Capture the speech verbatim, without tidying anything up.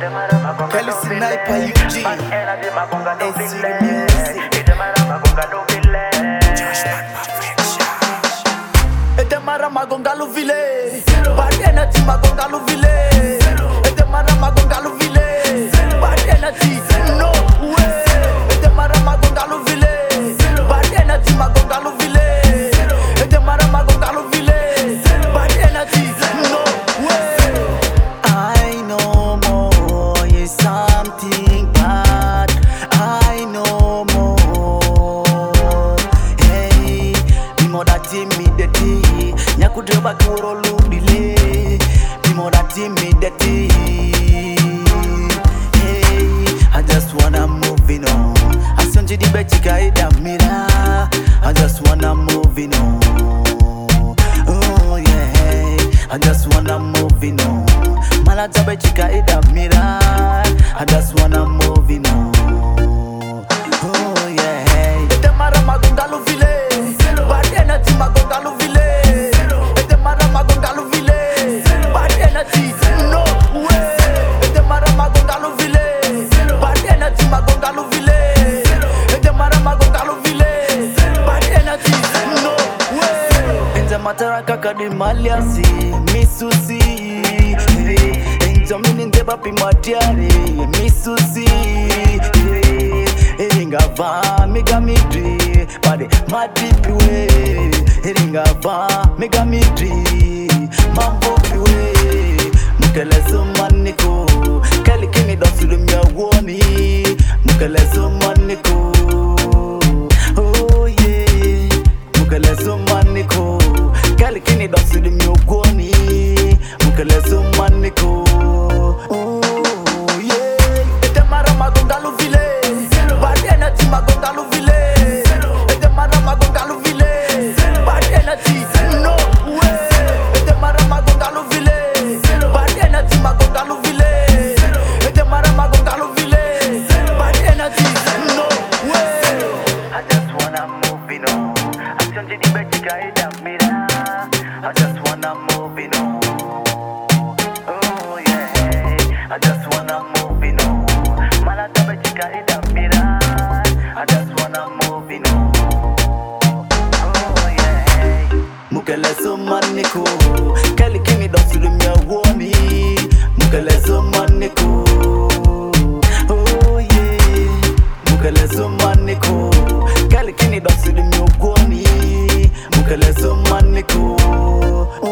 Kelly Sniper U G S C Music Ete mara magonga luvile Bad energy magonga luvile Ete mara magonga luvile Bad energy no way Ete mara magonga luvile Bad energy magonga luvile Ete mara magonga luvile Bad energy no way I know more is something bad I know more Hey Bimo da timidity Nyakudeba kuro lubile Bimo da timidity Hey I just wanna moving on Asonji di bechika ida mira I just wanna moving on Oh yeah I just wanna moving on Malaja bechika ida mira I just wanna moving on Oh yeah Ete mara magonga luvile Bad energy magonga luvile Ete mara magonga luvile Bad energy no way Ete mara magonga luvile Bad energy magonga luvile Ete mara magonga luvile Bad energy no way Enja matara kakadi maliasi Misusi Enja mini ndeba pimatiare Misusi Eringava mega midri Pade madipiwe Eringava mega midri Mambo piwe Mukelezo maniko Kali kimi dosulu mya woni Mukelezo maniko Oh yeah Mukelezo maniko Kali kimi dosulu mya woni Mukelezo maniko Oh yeah Ete mara magonga luvile Bad energy magonga luvile Ete mara magonga luvile Bad energy no way Ete mara magonga luvile Bad energy magonga luvile Ete mara magonga luvile Bad energy no way I just wanna move it on Asonji di bechika ida mira I just wanna move it on Oh yeah I just wanna move it on Malata bechika ida mira I just wanna move it on Oh yeah Mukelezo maniko Kali kimi dosulu mya woni Mukelezo maniko Oh yeah Mukelezo maniko Kali kimi dosulu mya woni Mukelezo maniko